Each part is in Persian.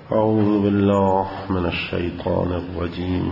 اعوذ بالله من الشیطان الرجیم.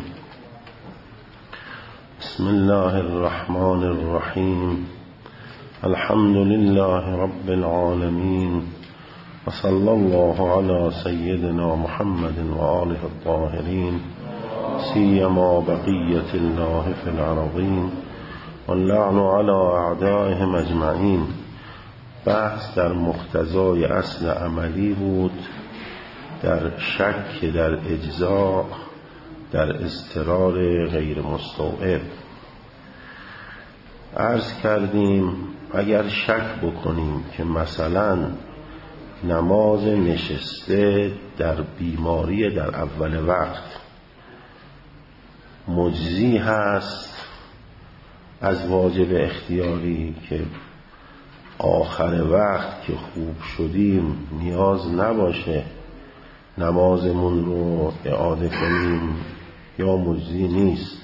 بسم الله الرحمن الرحیم. الحمد لله رب العالمین و صلی الله علی سیدنا محمد و آله الطاهرین سیما بقیة الله فی الارضین واللعن علی اعدائهم اجمعین. بحث در مقتضای اصل عملی بود، در شک در اجزاء، در اضطرار غیر مستوعب. عرض کردیم اگر شک بکنیم که مثلا نماز نشسته در بیماری در اول وقت مجزی هست از واجب اختیاری، که آخر وقت که خوب شدیم نیاز نباشه نمازمون رو اعاده کنیم، یا مجزی نیست.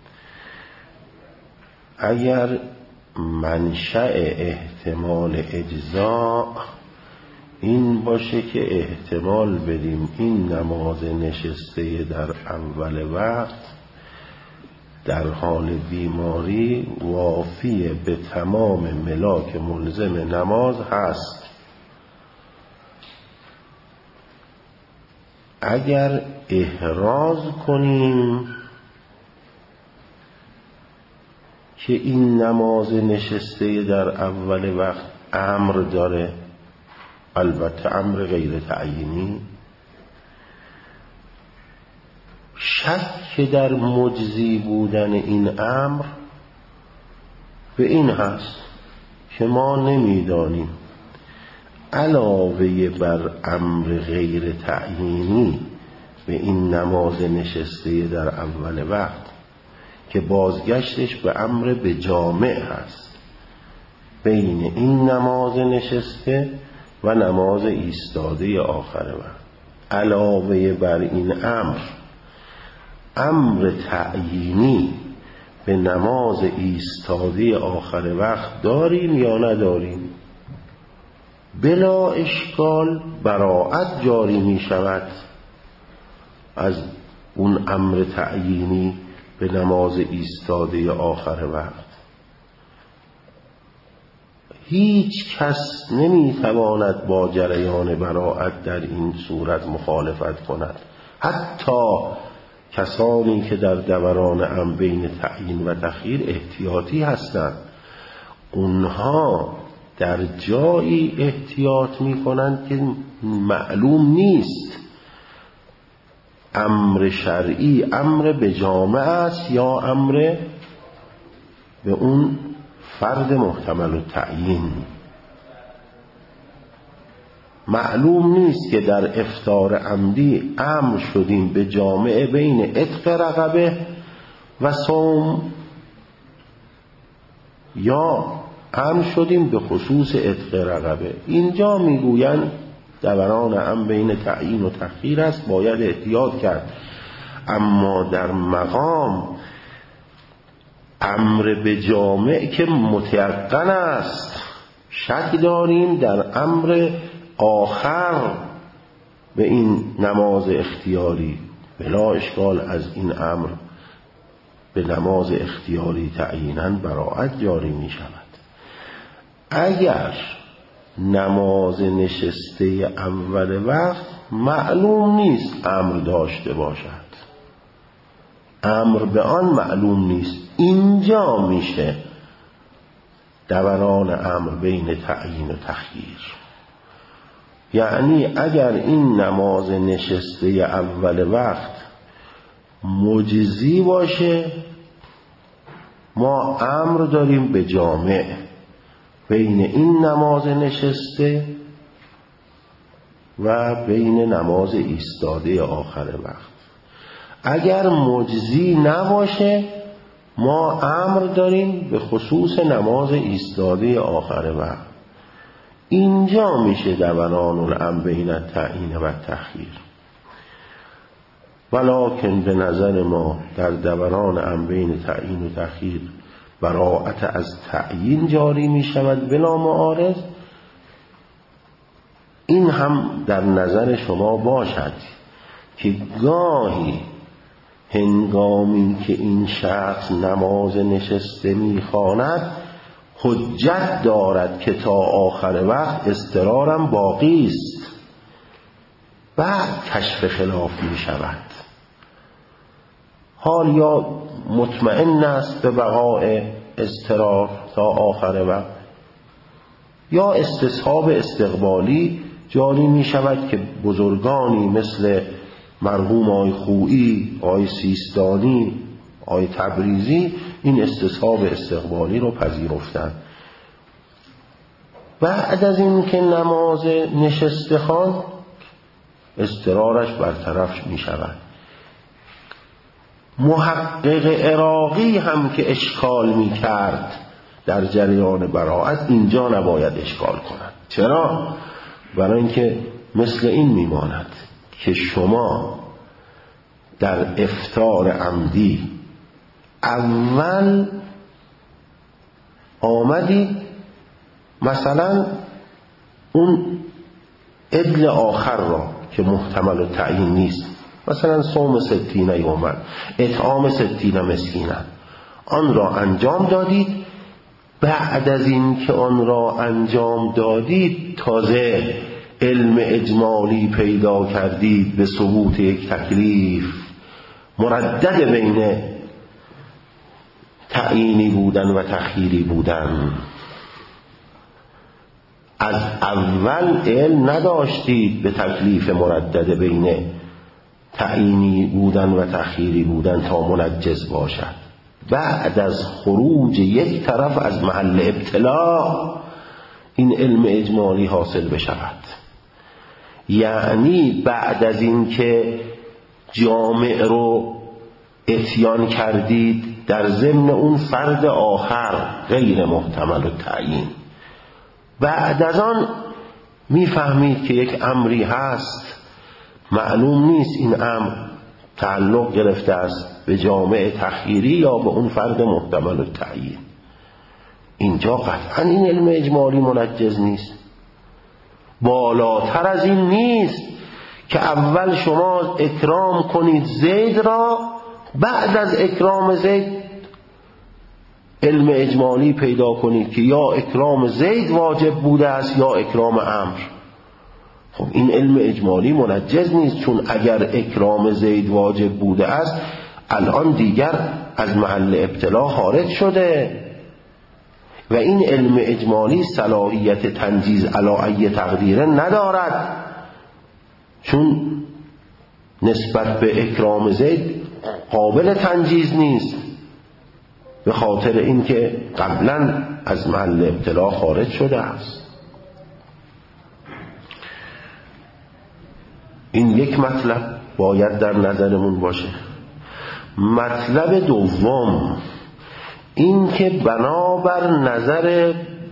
اگر منشأ احتمال اجزاء این باشه که احتمال بدیم این نماز نشسته در اول وقت در حال بیماری وافی به تمام ملاک ملزم نماز هست، اگر احراز کنیم که این نماز نشسته در اول وقت امر داره، البته امر غیر تعیینی، شک در مجزی بودن این امر به این هست که ما نمیدانیم علاوه بر امر غیر تعیینی به این نماز نشسته در اول وقت که بازگشتش به امر به جامع هست بین این نماز نشسته و نماز ایستاده آخر وقت، علاوه بر این امر تعیینی به نماز ایستاده آخر وقت داریم یا نداریم؟ بلا اشکال براءت جاری می شود از اون امر تعیینی به نماز ایستاده آخر وقت. هیچ کس نمی تواند با جریان براءت در این صورت مخالفت کند، حتی کسانی که در دوران امر بین تعیین و تخییر احتیاطی هستند. اونها در جایی احتیاط می کنند که معلوم نیست امر شرعی امر به جامع است یا امر به اون فرد محتمل التعیین. معلوم نیست که در افطار عمدی امر شدیم به جامع بین عتق رقبه و صوم، یا امر شدیم به خصوص عتق رقبه. اینجا میگویند دوران امر بین تعیین و تخییر است، باید احتیاط کرد. اما در مقام امر به جامع که متیقن است، شک داریم در امر آخر به این نماز اختیاری، بلا اشکال از این امر به نماز اختیاری تعییناً براءت جاری می شود. اگر نماز نشسته اول وقت معلوم نیست امر داشته باشد، امر به آن معلوم نیست، اینجا میشه دوران امر بین تعیین و تخییر. یعنی اگر این نماز نشسته اول وقت مجزی باشه، ما امر داریم به جامع بین این نماز نشسته و بین نماز ایستاده آخر وقت. اگر مجزی نباشه، ما امر داریم به خصوص نماز ایستاده آخر وقت. اینجا میشه دوران الامر بین التعیین و تخییر. ولکن به نظر ما در دوران امر بین تعیین و تخییر براءت از تعیین جاری می شود بلا معارض. این هم در نظر شما باشد که گاهی هنگامی که این شخص نماز نشسته می‌خواند حجت دارد که تا آخر وقت اضطرارم باقی است، بعد کشف خلاف می شود. حال یا مطمئن است به بقاء اضطرار تا آخر وقت، یا استصحاب استقبالی جاری می شود که بزرگانی مثل مرحوم آقای خویی، آقای سیستانی، آقای تبریزی این استصحاب استقبالی رو پذیرفتند. بعد از این که نماز نشسته خواند اضطرارش برطرف می شود. محقق عراقی هم که اشکال می کرد در جریان براءت اینجا نباید اشکال کند. چرا؟ برای اینکه مثل این می ماند که شما در افطار عمدی اول آمدید مثلا اون عدل آخر را که محتمل و تعیین نیست، مثلا صوم 60 یوما، اطعام 60 مسکینا، آن را انجام دادید. بعد از این که آن را انجام دادید تازه علم اجمالی پیدا کردید به ثبوت یک تکلیف مردد بین تعیینی بودن و تخییری بودن. از اول علم نداشتید به تکلیف مردد بین تعیینی بودن و تخییری بودن تا منجز باشد. بعد از خروج یک طرف از محل ابتلا این علم اجمالی حاصل بشود، یعنی بعد از این که جامع رو اتیان کردید در ضمن اون فرد آخر غیر محتمل التعیین، بعد از آن میفهمید که یک امری هست معلوم نیست این امر تعلق گرفته است به جامع تخییری یا به اون فرد محتمل التعیین. اینجا قطعا این علم اجمالی منجز نیست. بالاتر از این نیست که اول شما اکرام کنید زید را، بعد از اکرام زید علم اجمالی پیدا کنید که یا اکرام زید واجب بوده است یا اکرام امر. خب این علم اجمالی منجز نیست، چون اگر اکرام زید واجب بوده است الان دیگر از محل ابتلا خارج شده و این علم اجمالی صلاحیت تنجیز علی ای تقدیره ندارد، چون نسبت به اکرام زید قابل تنجیز نیست به خاطر اینکه قبلا از محل ابتلا خارج شده است. این یک مطلب باید در نظرمون باشه. مطلب دوم این که بنابر نظر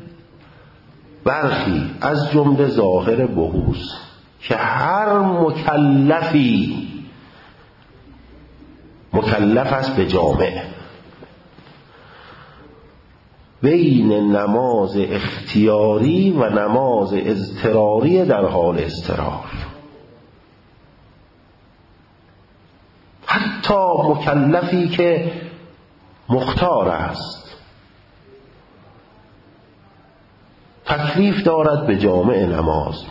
برخی از جمله ظاهر بحوث که هر مکلفی مکلف است به جامع بین نماز اختیاری و نماز اضطراری در حال اضطرار، حتی مکلفی که مختار است تکلیف دارد به جامع نماز،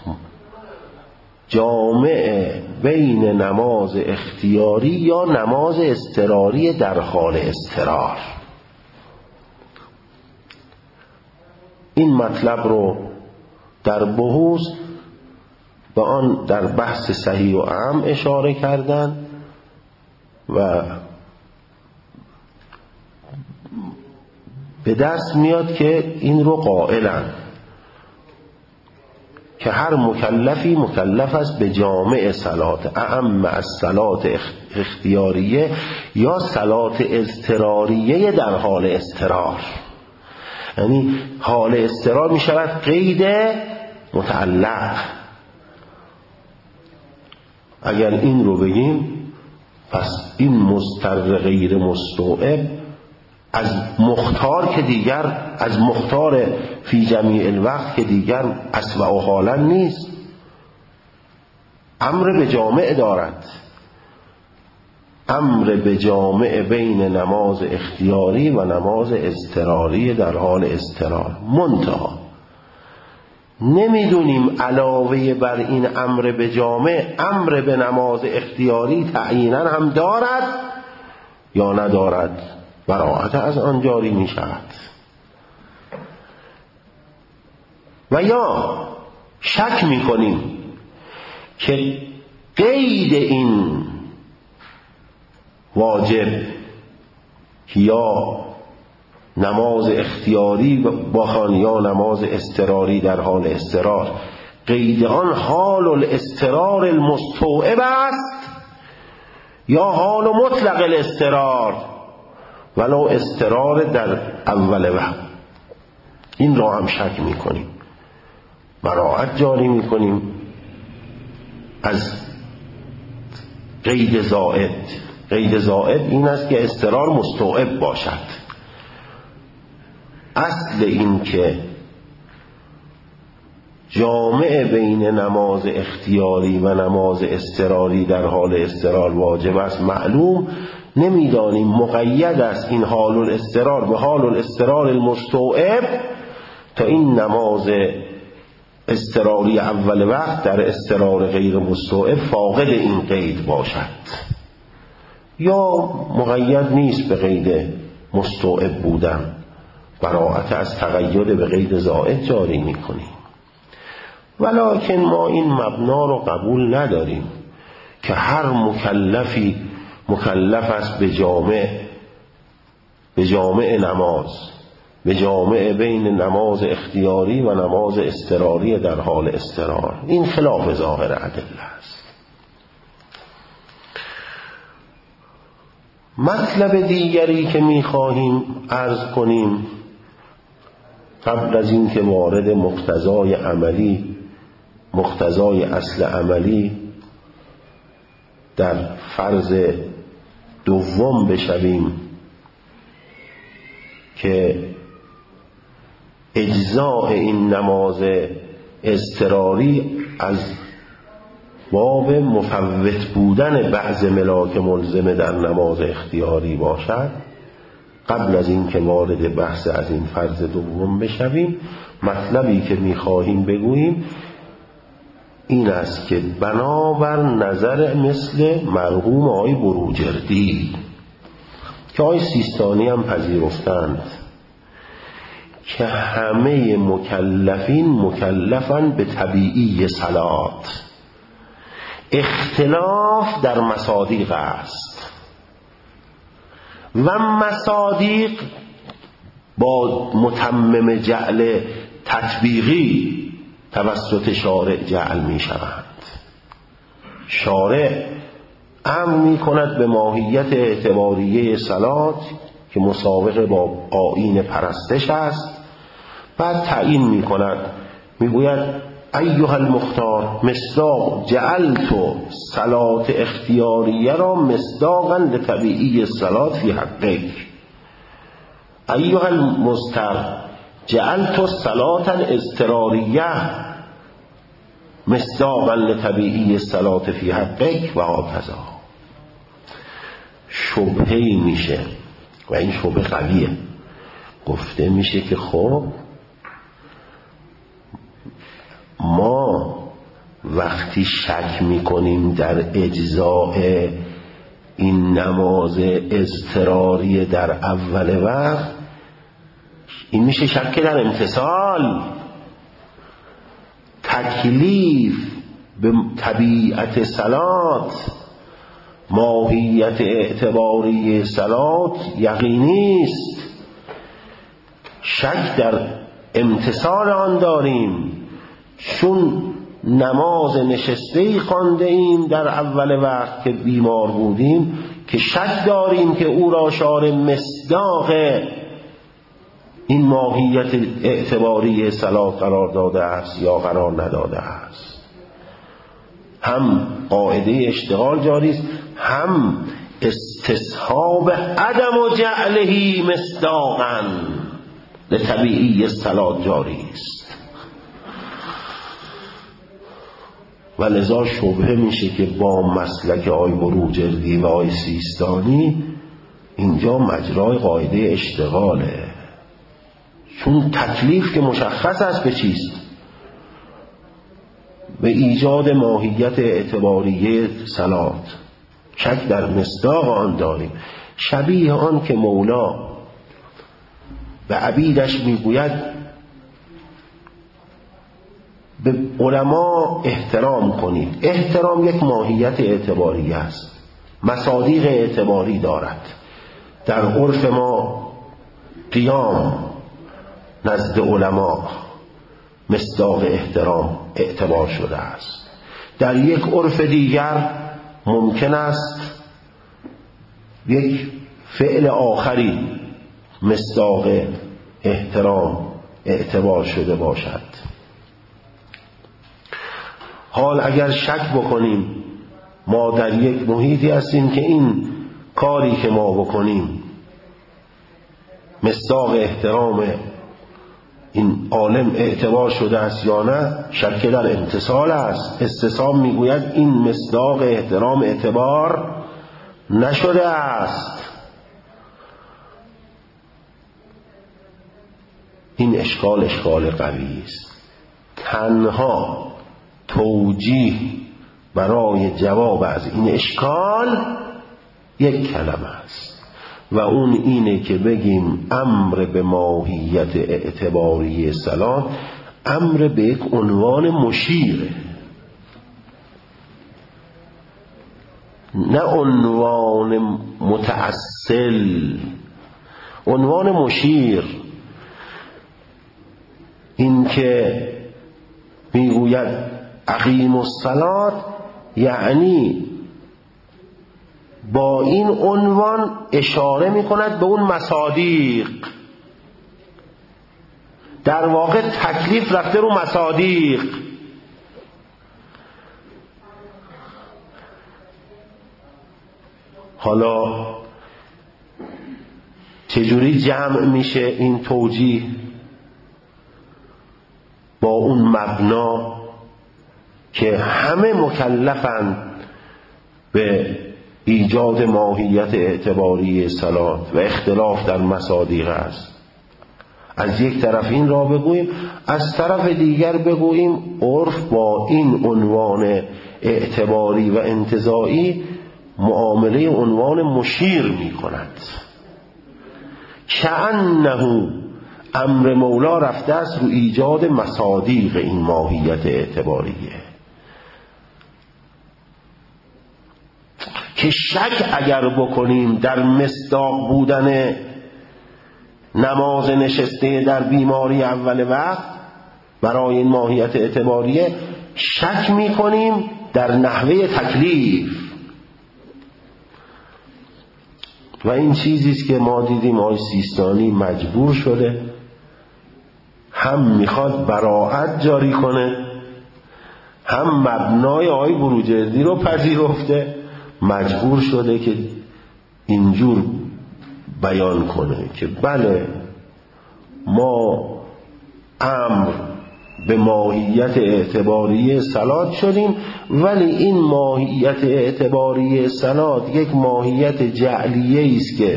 جامع بین نماز اختیاری یا نماز اضطراری در حال اضطرار. این مطلب رو در بحوث به آن در بحث صحیح و اعم اشاره کردن و به دست میاد که این رو قائلن که هر مکلفی مکلف است به جامع صلات اعم از صلات اختیاریه یا صلات اضطراریه در حال اضطرار. یعنی حال اضطرار می شود قید متعلق. اگر این رو بگیم پس این مضطر غیر مستوعب از مختار که دیگر از مختار فی جمیع الوقت که دیگر اسوأ حالا نیست، امر به جامع دارد امر به جامع بین نماز اختیاری و نماز اضطراری در حال اضطرار. منتها نمیدونیم علاوه بر این امر به جامع امر به نماز اختیاری تعیینا هم دارد یا ندارد. براءت از آن جاری می شود. و یا شک می کنیم که قید این واجب یا نماز اختیاری بخوان یا نماز اضطراری در حال اضطرار، قید آن حال الاضطرار المستوعب است یا حال مطلق الاضطرار ولو اضطرار در اول وقت. این را هم شک میکنیم. براءت جاری میکنیم از قید زائد. قید زائد این است که اضطرار مستوعب باشد. اصل این که جامع بین نماز اختیاری و نماز اضطراری در حال اضطرار واجب است معلوم. نمیدانیم مقید است این حال الاضطرار به حال الاضطرار المستوعب تا این نماز اضطراری اول وقت در اضطرار غیر مستوعب فاقد این قید باشد یا مقید نیست به قید مستوعب بودن. براءت از تقید به قید زائد جاری میکنیم. ولکن ما این مبنا رو قبول نداریم که هر مکلفی مکلف است به جامع نماز، به جامع بین نماز اختیاری و نماز اضطراری در حال اضطرار. این خلاف ظاهر ادله است. مطلب دیگری که میخواهیم عرض کنیم قبل از این که وارد مقتضای اصل عملی در فرض دوم بشویم که اجزاء این نماز اضطراری از باب مفوت بودن بعض ملاک ملزمه در نماز اختیاری باشد. قبل از این که وارد بحث از این فرض دوم بشویم مطلبی که میخواهیم بگوییم این است که بنابر نظر مثل مرحوم آقای بروجردی که آقای سیستانی هم پذیرفتند که همه مکلفین مکلفن به طبیعی صلات، اختلاف در مصادیق است و مصادیق با متمم جعل تطبیقی توسط شارع جعل می شوند. شارع امر می کند به ماهیت اعتباریه صلات که مسابقه با آیین پرستش است. بعد تعیین می کند، می گوید ایها المختار مصداق جعلت صلات اختیاریه را مصداقا لطبیعی صلات فی حقک. ایها المضطر جعلت صلات اضطراریه مصداقا لطبیعی صلات فی حقک و هکذا. شبهه‌ای میشه و این شبهه قویه. گفته میشه که خب ما وقتی شک میکنیم در اجزاء این نماز اضطراری در اول وقت، این میشه شک در امتثال. تکلیف به طبیعت صلات، ماهیت اعتباری صلات یقینی است. شک در امتثال آن داریم چون نماز نشسته‌ای خوانده ایم در اول وقت که بیمار بودیم که شک داریم که او را شارع مصداق این ماهیت اعتباری صلات قرار داده است یا قرار نداده است. هم قاعده اشتغال جاری است، هم استصحاب عدم و جعله مصداقا لطبیعی صلات جاری است. و لذا شبهه میشه که با مسلک آی بروجردی و آی سیستانی اینجا مجرای قاعده اشتغاله، چون تکلیف که مشخص است به چیست؟ به ایجاد ماهیت اعتباریه صلات. شک در مصداق آن داریم، شبیه آن که مولا به عبیدش میگوید به علما احترام کنید. احترام یک ماهیت اعتباری است، مصادیق اعتباری دارد. در عرف ما قیام نزد علما مصداق احترام اعتبار شده است. در یک عرف دیگر ممکن است یک فعل آخری مصداق احترام اعتبار شده باشد. حال اگر شک بکنیم ما در یک محیطی هستیم که این کاری که ما بکنیم مصداق احترام این عالم اعتبار شده است یا نه، شک در امتصال است. استثام میگوید این مصداق احترام اعتبار نشده است. این اشکال قوی است. تنها توجیه برای جواب از این اشکال یک کلمه است و اون اینه که بگیم امر به ماهیت اعتباری صلات امر به یک عنوان مشیره، نه عنوان متأصل، عنوان مشیر. این که میگوید اقیم الصلاة یعنی با این عنوان اشاره میکند به اون مصادیق. در واقع تکلیف رفته رو مصادیق. حالا چجوری جمع میشه این توجیه با اون مبنا که همه مکلفند به ایجاد ماهیت اعتباری صلات و اختلاف در مصادیق است؟ از یک طرف این را بگوییم، از طرف دیگر بگوییم عرف با این عنوان اعتباری و انتزاعی معامله عنوان مشیر می کند. کأنه امر مولا رفته است رو ایجاد مصادیق این ماهیت اعتباریه، که شک اگر بکنیم در مصداق بودن نماز نشسته در بیماری اول وقت برای این ماهیت اعتباریه، شک میکنیم در نحوه تکلیف. و این چیزیست که ما دیدیم آقای سیستانی مجبور شده هم میخواد براءت جاری کنه، هم مبنای آقای بروجردی رو پذیرفته، مجبور شده که اینجور بیان کنه که بله ما امر به ماهیت اعتباری صلات شدیم، ولی این ماهیت اعتباری صلات یک ماهیت جعلیه است که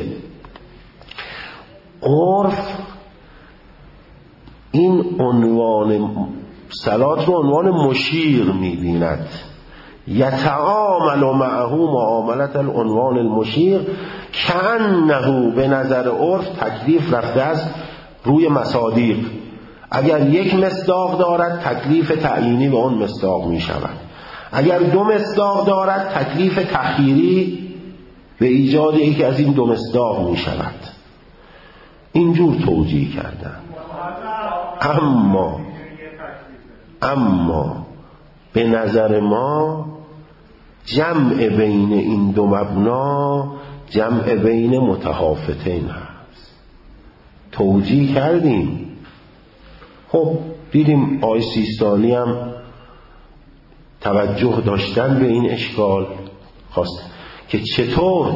عرف این عنوان صلات رو عنوان مشیر می‌بیند. یتعامل معه معاملت العنوان المشیر کأنه به نظر عرف تکلیف رفته است روی مصادیق. اگر یک مصداق دارد تکلیف تعیینی به اون مصداق می شود، اگر دو مصداق دارد تکلیف تخییری به ایجاد یکی از این دو مصداق می شود. اینجور توجیه کردن. اما به نظر ما جمع بین این دو مبنا جمع بین متخافتین هست. توجیه کردیم. خب دیدیم آقای سیستانی هم توجه داشتن به این اشکال، خواست که چطور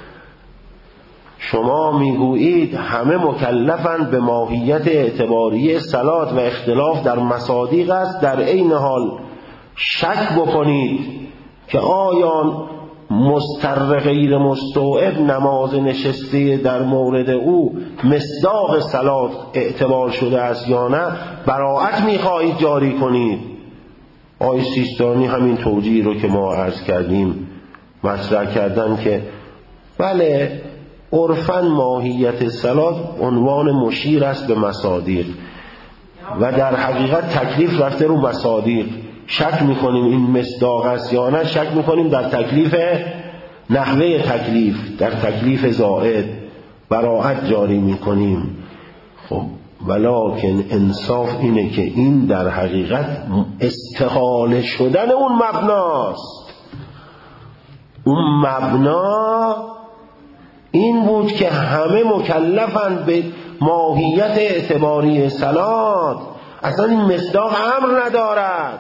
شما میگویید همه مکلفند به ماهیت اعتباری صلات و اختلاف در مصادیق است، در عین حال شک بکنید که آیا مضطر غیر مستوعب نماز نشسته در مورد او مصداق صلات اعتبار شده است یا نه، براءت میخواهید جاری کنید. آقای سیستانی همین توجیه رو که ما عرض کردیم مطرح کردن که بله عرفاً ماهیت صلات عنوان مشیر است به مصادیق و در حقیقت تکلیف رفته رو مصادیق. شک میکنیم این مصداق است یا نه، شک میکنیم در تکلیف، نحوه تکلیف، در تکلیف زائد براءت جاری میکنیم. خب ولکن انصاف اینه که این در حقیقت استحاله شدن اون مبناست. اون مبنا این بود که همه مکلفند به ماهیت اعتباری صلات، اصلا این مصداق امر ندارد.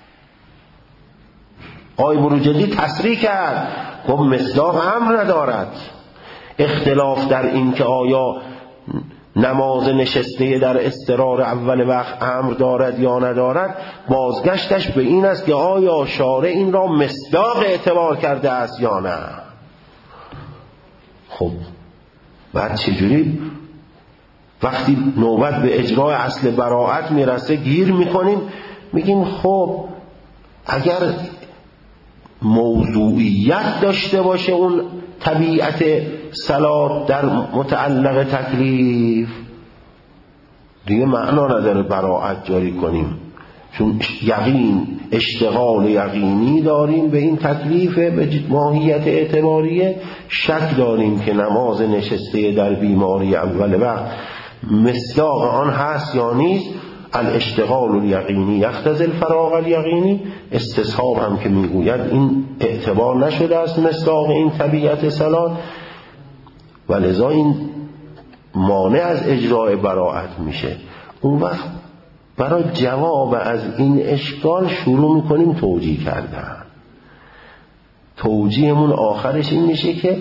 آقای بروجردی تصریح کرد گفت مصداق امر ندارد. اختلاف در این که آیا نماز نشسته در اضطرار اول وقت امر دارد یا ندارد، بازگشتش به این است که آیا شارع این را مصداق اعتبار کرده است یا نه. خب بعد چجوری وقتی نوبت به اجرای اصل براءت میرسه گیر میکنیم، میگیم خب اگر موضوعیت داشته باشه اون طبیعت صلات در متعلق تکلیف، دیگه معنا نداره براءت جاری کنیم، چون یقین اشتغال یقینی داریم به این تکلیف به ماهیت اعتباریه. شک داریم که نماز نشسته در بیماری اول وقت مصداق آن هست یا نیست. الاشتغال الیقینی یقتضی الفراغ الیقینی، استصحاب هم که میگوید این اعتبار نشده است مصداق این طبیعت صلات، و لذا این مانع از اجراء براءت میشه. اون وقت برای جواب از این اشکال شروع میکنیم توجیه کردن. توجیهمون آخرش این میشه که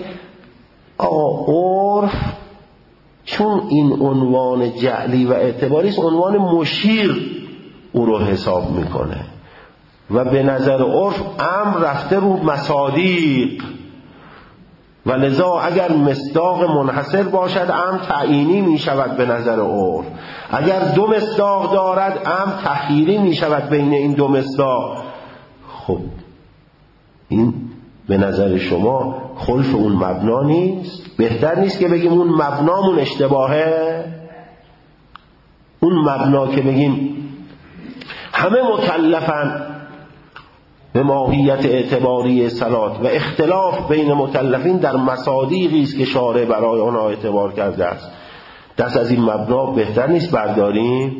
عرف چون این عنوان جعلی و اعتباری است، عنوان مشیر او رو حساب میکنه و به نظر عرف امر رفته رو مصادیق، و لذا اگر مصداق منحصر باشد امر تعیینی میشود به نظر عرف، اگر دو مصداق دارد امر تخییری میشود بین این دو مصداق. خب این به نظر شما خلف اون مبنا نیست؟ بهتر نیست که بگیم اون مبنامون اشتباهه؟ اون مبنا که بگیم همه مکلفن به ماهیت اعتباری صلات و اختلاف بین مکلفین در مصادیقی است که شارع برای آنها اعتبار کرده است، دست از این مبنا بهتر نیست برداریم؟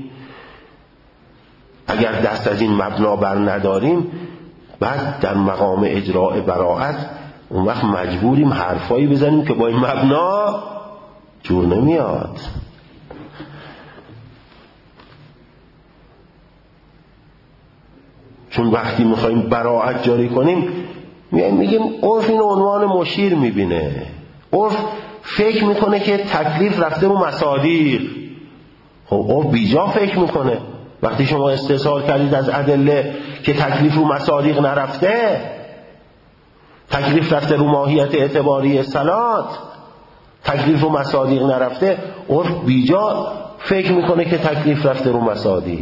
اگر دست از این مبنا بر نداریم، بعد در مقام اجراء براءت اون وقت مجبوریم حرفایی بزنیم که با این مبنا جور نمیاد. چون وقتی میخوایم براءت جاری کنیم میگیم عرف این عنوان مشیر میبینه، عرف فکر میکنه که تکلیف رفته رو مصادیق. خب عرف بیجا فکر میکنه. وقتی شما استحصال کردید از ادله که تکلیف رو مصادیق نرفته، تکلیف رفته رو ماهیت اعتباری صلات، تکلیف رو مصادیق نرفته، عرف بیجا فکر میکنه که تکلیف رفته رو مصادیق.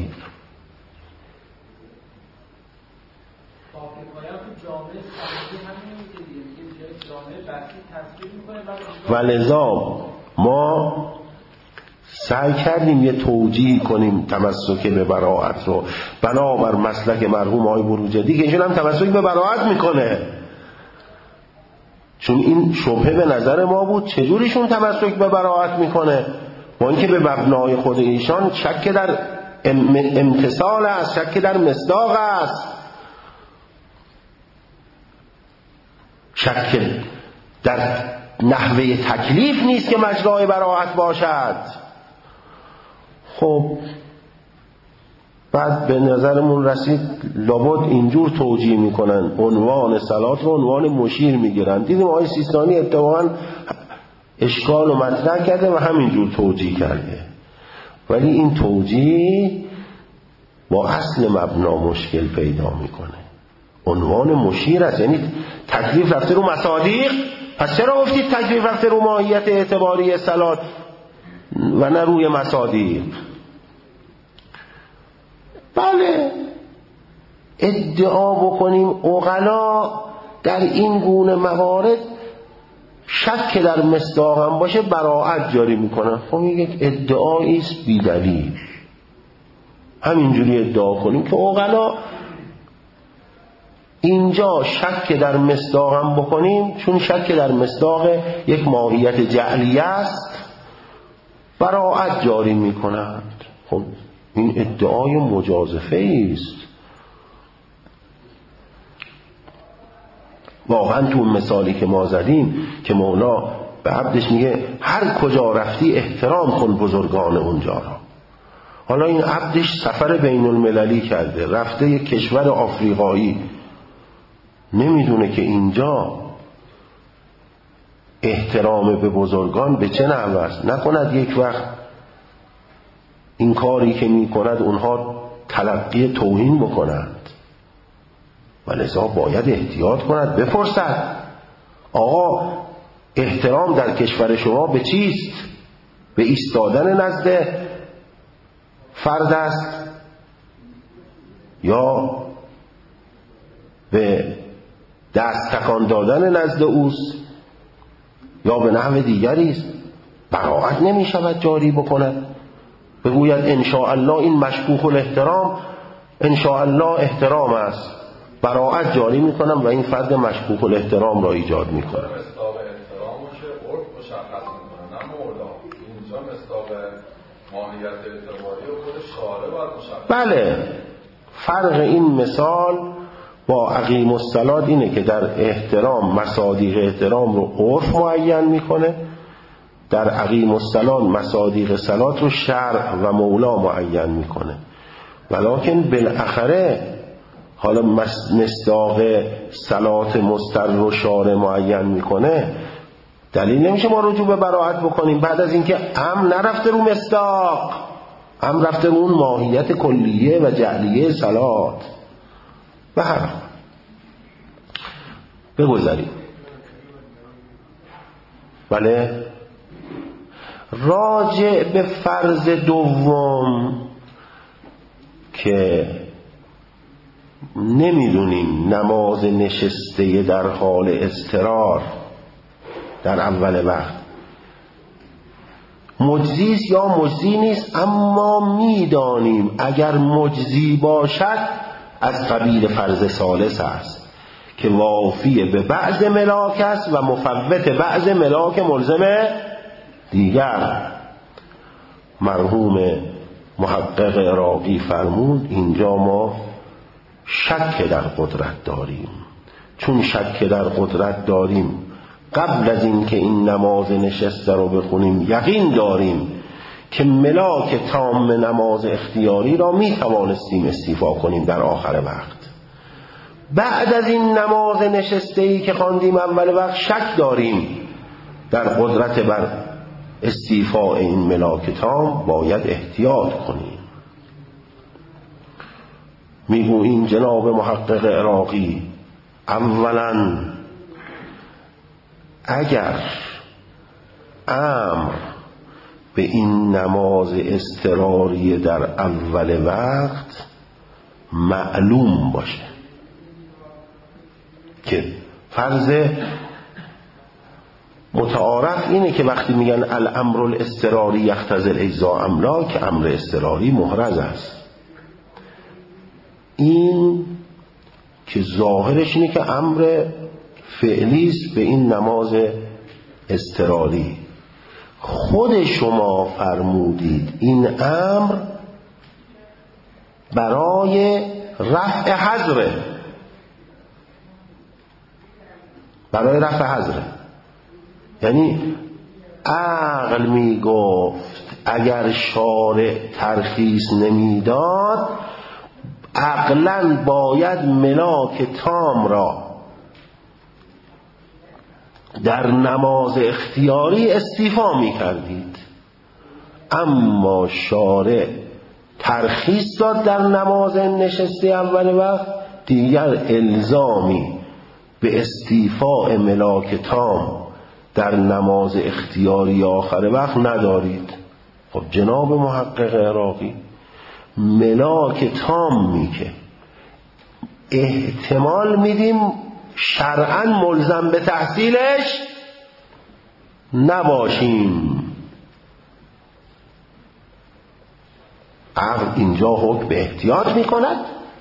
ولذا ما سعی کردیم یه توجیه کنیم تمسک به براءت رو بنابر مسلک مرحوم آقای بروجردی که ایشون هم تمسک به براءت میکنه، چون این شبهه به نظر ما بود چجوریشون تمسک به براءت میکنه با اینکه به مبنای خود ایشان شک در امتصال است، شک در مصداق است، شک در نحوه تکلیف نیست که مجرای براءت باشد. خب بعد به نظرمون رسید لابد اینجور توجیه میکنن، عنوان صلات رو عنوان مشیر میگیرن. دیدیم آقای سیستانی اتفاقا اشکال رو مطرح کرده و همینجور توجیه کرده، ولی این توجیه با اصل مبنا مشکل پیدا میکنه. عنوان مشیر است، یعنی تکلیف رفته رو مصادیق. پس چرا گفتید تکلیف رفته رو ماهیت اعتباری صلات و نه روی مصادیق؟ بله، ادعا بکنیم عقلا در این گونه موارد شک در مصداق هم باشه براءت جاری میکنن. خب یک ادعایی است بی دلیل. همینجوری ادعا کنیم که عقلا اینجا شک در مصداق هم بکنیم، چون شک در مصداق یک ماهیت جعلیه است، براءت جاری میکنند. خب این ادعای مجازفه است. واقعا تو مثالی که ما زدیم که مولا به عبدش میگه هر کجا رفتی احترام کن بزرگان اونجا را. حالا این عبدش سفر بین المللی کرده، رفته یک کشور آفریقایی، نمیدونه که اینجا احترام به بزرگان به چه نحو است. نکند یک وقت این کاری که میکند اونها تلقی توهین بکنند و لذا باید احتیاط کند، بپرسد آقا احترام در کشور شما به چیست؟ به ایستادن نزد فرد است یا به دست تکان دادن نزد اوست یا به نحو دیگری است؟ براءت نمی شود جاری بکند، بگوید ان شاء الله این مشکوک الاحترام ان شاء الله احترام است، براءت جاری میکنم و این فرد مشکوک الاحترام را ایجاد میکنم. مصداق احترام باشه عرف مشخص میکنه، نه مولا. اینجا مصداق ماهیت اعتباری و خود شارع باید مشخص. بله، فرق این مثال با عقیم الصلات اینه که در احترام مصادیق احترام رو عرف معین میکنه، در عقیم الصلات مصادیق صلات رو شرع و مولا معین میکنه. ولکن بالاخره حالا مصداق صلات مستر و شارع معین میکنه، دلیل نمیشه ما رجوع به براءت بکنیم بعد از اینکه نرفته رو مصداق، رفته رو اون ماهیت کلیه و جعلیه صلات. به هر حال بگذاریم. بله، راجع به فرض دوم که نمیدونیم نماز نشسته در حال اضطرار در اول وقت مجزی است یا مجزی نیست، اما میدانیم اگر مجزی باشد از قبیل فرض ثالث است که وافی به بعض ملاک است و مفوت بعض ملاک ملزم دیگر. مرحوم محقق عراقی فرمود اینجا ما شک در قدرت داریم. چون شک در قدرت داریم قبل از این که این نماز نشسته رو بخونیم یقین داریم که ملاک تام نماز اختیاری را می توانستیم استیفا کنیم در آخر وقت. بعد از این نماز نشسته ای که خواندیم اول وقت شک داریم در قدرت بر استیفاء این ملاک تام، باید احتیاط کنیم. میگوییم جناب محقق عراقی اولا اگر امر به این نماز اضطراری در اول وقت معلوم باشه که فرض متعارف اینه که وقتی میگن الامر الاضطراری یقتضی الاجزاء املا، که امر اضطراری محرز است. این که ظاهرش اینه که امر فعلی است به این نماز اضطراری. خود شما فرمودید این امر برای رفع حظره، برای رفع حظره. یعنی عقل می گفت اگر شارع ترخیص نمیداد عقلاً باید ملاک تام را در نماز اختیاری استیفا می کردید، اما شارع ترخیص داد در نماز نشسته اول وقت دیگر الزامی به استیفاء ملاک تام در نماز اختیاری آخر وقت ندارید. خب جناب محقق عراقی، ملاک تامی که احتمال میدیم شرعاً ملزم به تحصیلش نباشیم، عقل اینجا حکم به احتیاط میکند.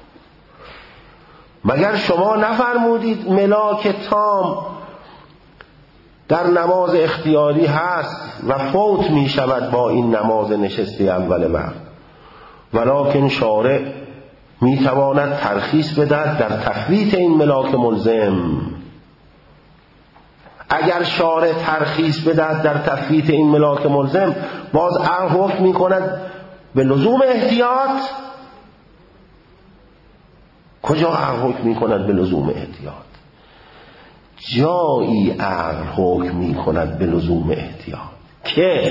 مگر شما نفرمودید ملاک تام در نماز اختیاری هست و فوت می شود با این نماز نشسته اول وقت، ولکن شارع می تواند ترخیص بدهد در تفویت این ملاک ملزم. اگر شارع ترخیص بدهد در تفویت این ملاک ملزم، باز عقل حکم می کند به لزوم احتیاط؟ کجا عقل حکم می کند به لزوم احتیاط؟ جایی عقل حکم می کند به لزوم احتیاط که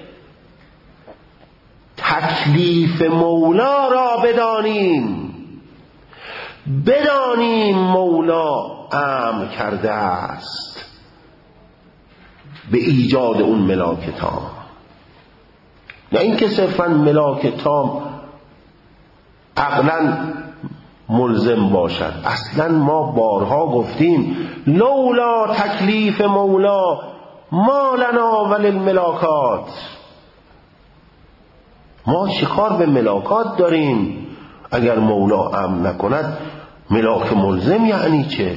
تکلیف مولا را بدانیم مولا امر کرده است به ایجاد اون ملاک تام، نه اینکه صرفاً ملاک تام عقلاً ملزم باشد. اصلا ما بارها گفتیم لولا تکلیف مولا ما لنا وللملاکات، ما چیکار به ملاکات داریم؟ اگر مولا امر نکند ملاک ملزم یعنی چه؟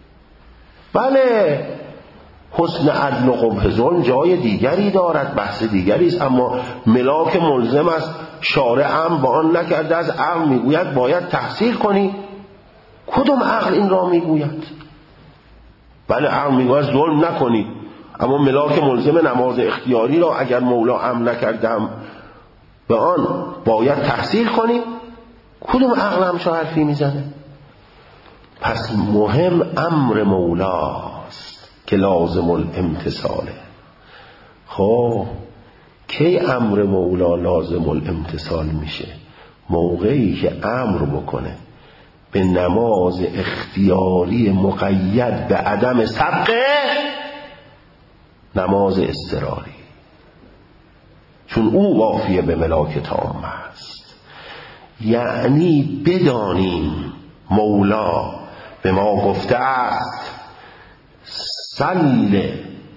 بله حسن عدل و قبح ظلم جای دیگری دارد، بحث دیگری است، اما ملاک ملزم است، شارع امر با آن نکرده است، عقل میگوید باید تحصیل کنی. کدوم عقل این را میگوید؟ بله عقل میگوید ظلم نکنید، اما ملاک ملزم نماز اختیاری را اگر مولا امر نکردم به آن باید تحصیل کنی. کدوم عقل همچه حرفی میزنه؟ پس مهم امر مولاست که لازم الامتثاله. خب کی امر مولا لازم الامتثال میشه؟ موقعی که امر بکنه به نماز اختیاری مقید به عدم سبق نماز اضطراری، چون او وافیه به ملاک تام است. یعنی بدانیم مولا به ما گفته است صل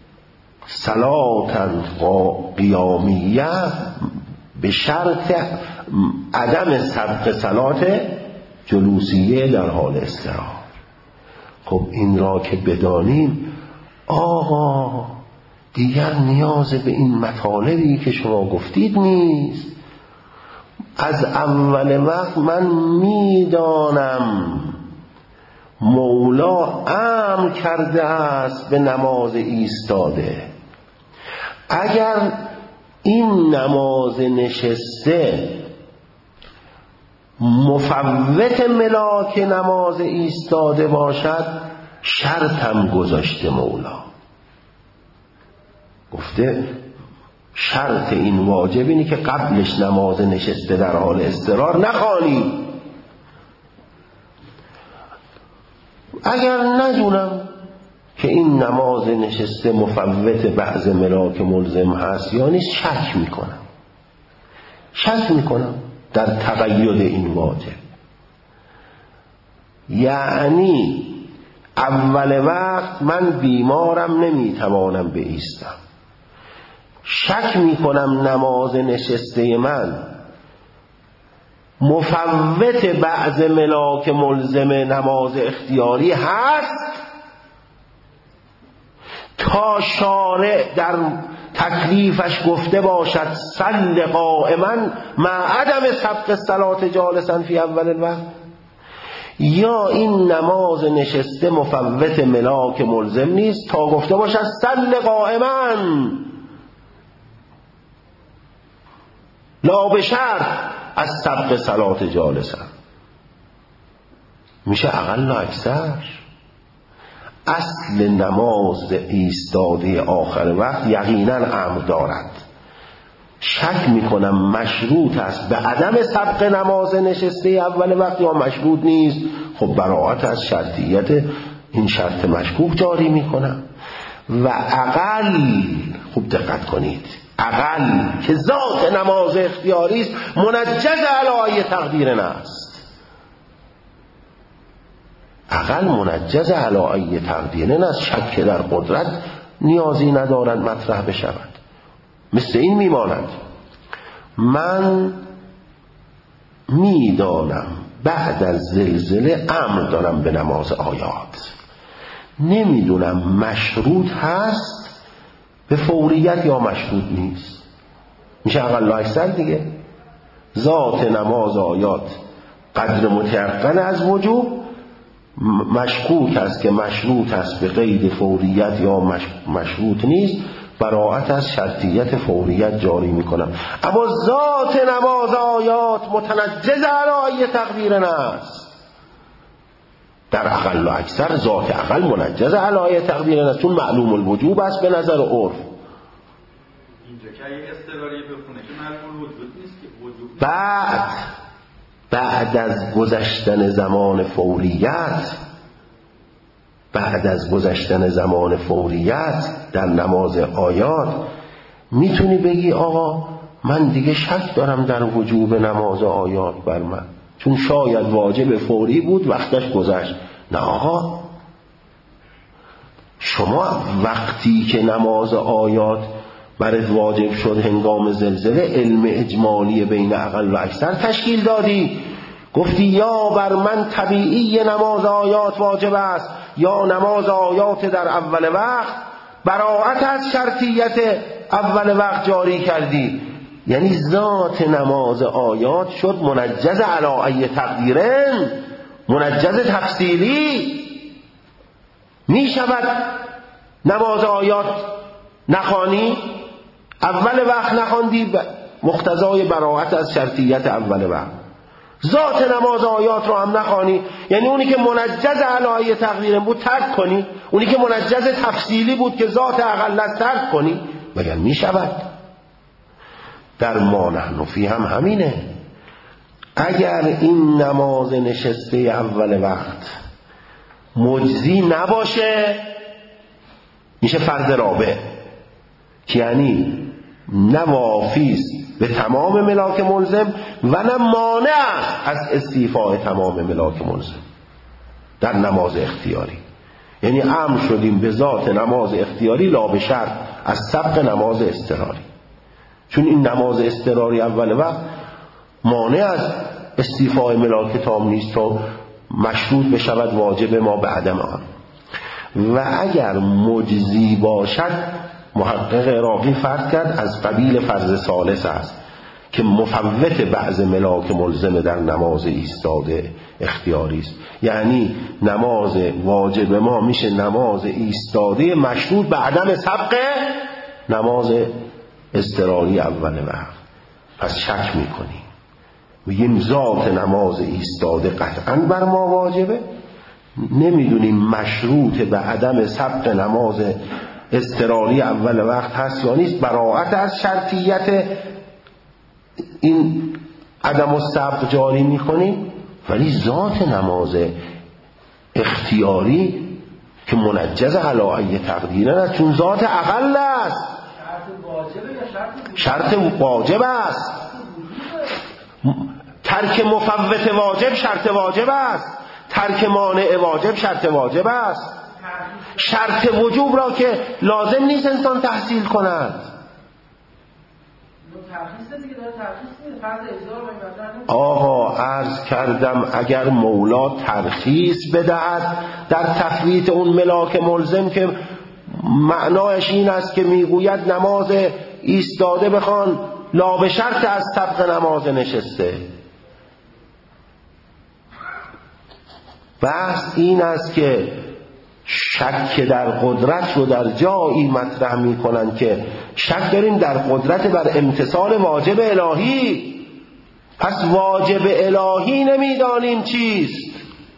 صلاة قیامیه به شرط عدم سبق صلات جلوسیه در حال استراحت. خب این را که بدانیم آقا دیگر نیاز به این مطالبی که شما گفتید نیست. از اول وقت من میدانم مولا امر کرده است به نماز ایستاده. اگر این نماز نشسته مفوت ملاک نماز ایستاده باشد، شرطم گذاشته مولا، گفته شرط این واجب اینه که قبلش نماز نشسته در حال اضطرار نخوانی. اگر ندونم که این نماز نشسته مفوت بعض ملاک ملزم هست یا نیست، شک میکنم در تقید این واجب. یعنی اول وقت من بیمارم نمیتوانم بایستم، شک میکنم نماز نشسته من مفوت بعض ملاک ملزم نماز اختیاری هست، تا شارع در تکلیفش گفته باشد صل قائما مع عدم سبق صلات جالسا فی اول الوقت، یا این نماز نشسته مفوت ملاک ملزم نیست تا گفته باشد صل قائما لا بشرط از سبق صلات جالسا. میشه اقل و اکثر. اصل نماز ایستاده آخر وقت یقینا امر دارد، شک میکنم مشروط است به عدم سبق نماز نشسته اول وقت یا مشروط نیست، خب براءت از شرطیت این شرط مشکوک جاری میکنم. و اقل، خوب دقت کنید، اقل که ذات نماز اختیاری است منجز علی تقدیر است، اقل منجز علی تقدیر است، شک در قدرت نیازی ندارد مطرح بشود. مثل این میماند من میدانم بعد از زلزله امر دارم به نماز آیات، نمیدونم مشروط هست به فوریت یا مشروط نیست، میشه اقل و اکثر دیگه. ذات نماز آیات قدر متیقن از وجوب، مشکوک است که مشروط است به قید فوریت یا مشروط نیست، براءت از شرطیت فوریت جاری میکنم. اما ذات نماز آیات متنجز علی تقدیر است، در اقل و اکثر ذات اقل منجز علی تقدیر است، چون معلوم الوجوب است به نظر عرف. اینجا که اگه اضطراری بخونه که معلوم الوجوب نیست که وجوب. بعد از گذشتن زمان فوریت، بعد از گذشتن زمان فوریت در نماز آیات میتونی بگی آقا من دیگه شک دارم در وجوب نماز آیات بر من، چون شاید واجب فوری بود وقتش گذشت. نه آقا، شما وقتی که نماز آیات برات واجب شد هنگام زلزله علم اجمالی بین اقل و اکثر تشکیل دادی، گفتی یا بر من طبیعی نماز آیات واجب است یا نماز آیات در اول وقت، براءت از شرطیت اول وقت جاری کردی. یعنی ذات نماز آیات شد منجز علی تقدیرن، منجز تفصیلی. می شود نماز آیات نخوانی، اول وقت نخواندی، مقتضای براءت از شرطیت اول وقت. ذات نماز آیات رو هم نخوانی، یعنی اونی که منجز علی تقدیر بود ترک کنی، اونی که منجز تفصیلی بود که ذات اقل ترک کنی. مگر می شود؟ در ما نحن فی هم همینه. اگر این نماز نشسته اول وقت مجزی نباشه میشه فرض رابع، یعنی نه وافیست به تمام ملاک ملزم و نه مانع از استیفاء تمام ملاک ملزم در نماز اختیاری. یعنی امر شدیم به ذات نماز اختیاری لا به شرط از سبق نماز اضطراری، چون این نماز اضطراری اول وقت مانع از استیفاء ملاک تام نیست تا مشروط بشود واجب ما به عدم آن. و اگر مجزی باشد، محقق عراقی فرض کرد از قبیل فرض ثالث است که مفوت بعض ملاک ملزم در نماز ایستاده اختیاری است. یعنی نماز واجب ما میشه نماز ایستاده مشروط به عدم سبق نماز اضطراری اول وقت. پس شک میکنیم، میگیم ذات نماز ایستاده قطعا بر ما واجبه، نمیدونیم مشروط به عدم سبق نماز اضطراری اول وقت هست یا نیست، براءت از شرطیت این عدم السبق جاری میکنیم. ولی ذات نماز اختیاری که منجز علی تقدیر است، چون ذات اقل است، شرط واجب است. ترک مفوت واجب شرط واجب است، ترک مانع واجب شرط واجب است. شرط وجوب را که لازم نیست انسان تحصیل کند. آقا عرض کردم اگر مولا ترخیص بدهد در تفویت اون ملاک ملزم که معنایش این است که میگوید نماز ایستاده بخوان لا به شرط از سبق نماز نشسته. بحث این است که شک در قدرت رو در جایی مطرح میکنن که شک داریم در قدرت بر امتثال واجب الهی، پس واجب الهی نمیدانیم چیست.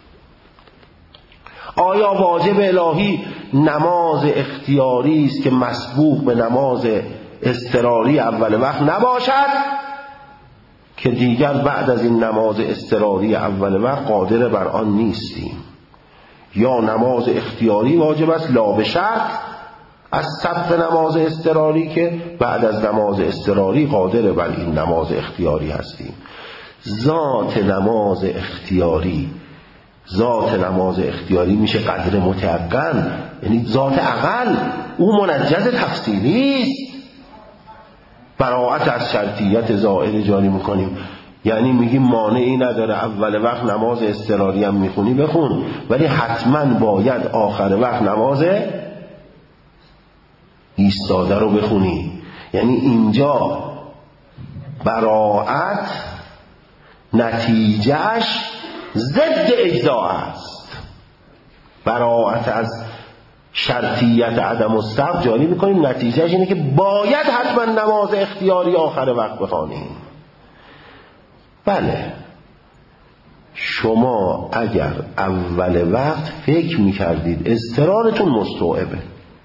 آیا واجب الهی نماز اختیاری است که مسبوق به نماز اضطراری اول وقت نباشد که دیگر بعد از این نماز اضطراری اول وقت قادر بر آن نیستیم، یا نماز اختیاری واجب است لا به شرط از صف نماز اضطراری که بعد از نماز اضطراری قادر بر این نماز اختیاری هستیم. ذات نماز اختیاری میشه قدر متیقن، یعنی ذات عقل، او منجز تفصیلی است. براءت از شرطیت زائد جاری میکنیم، یعنی میگیم مانعی نداره اول وقت نماز اضطراری هم میخونی بخون، ولی حتما باید آخر وقت نماز ایستاده رو بخونی. یعنی اینجا براءت نتیجهش ضد اجزاء است. براءت از شرطیت عدم السقط جاری میکنیم، نتیجهش اینه که باید حتما نماز اختیاری آخر وقت بخوانیم. بله، شما اگر اول وقت فکر میکردید اضطرارتون مستوعبه،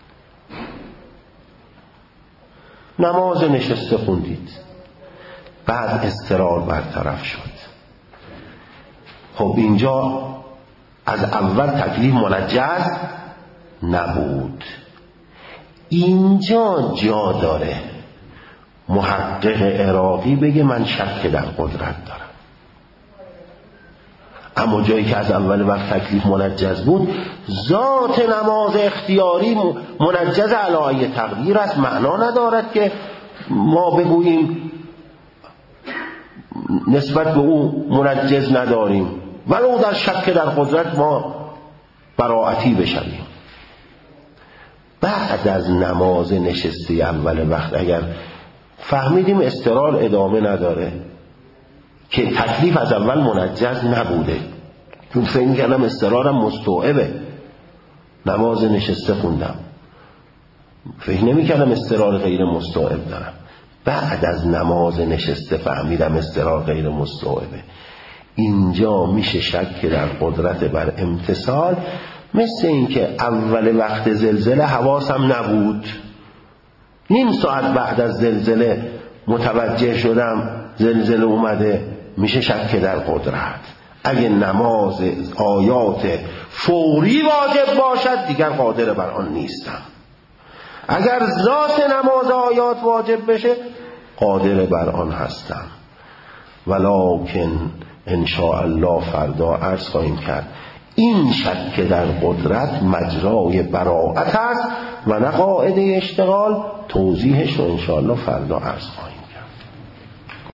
نماز نشسته خوندید، بعد اضطرار برطرف شد، خب اینجا از اول تکلیف منجز نبود. اینجا جا داره محقق عراقی بگه من شک در قدرت دارم، اما جایی که از اول وقت تکلیف منجز بود، ذات نماز اختیاری منجز علی تقدیر است. معنا ندارد که ما بگوییم نسبت به او منجز نداریم ولو در شک در قدرت ما براعتی بشویم. بعد از نماز نشسته اول وقت اگر فهمیدیم اضطرار ادامه نداره که تکلیف از اول منجز نبوده، چون فکر می‌کردم اضطرارم مستوعبه، نماز نشسته خوندم، فکر نمی‌کردم اضطرار غیر مستوعب دارم، بعد از نماز نشسته فهمیدم اضطرار غیر مستوعبه، اینجا میشه شک در قدرت بر امتثال. مثل این که اول وقت زلزله حواسم نبود، نیم ساعت بعد از زلزله متوجه شدم زلزله اومده، میشه شک در قدرت. اگه نماز آیات فوری واجب باشد دیگر قادر بر آن نیستم، اگر ذات نماز آیات واجب بشه قادر بر آن هستم. ولکن ان شاء الله فردا عرض خواهیم کرد این شک در قدرت مجرای براءت است و نه قاعده اشتغال. توضیحش رو ان شاء الله فردا عرض خواهیم.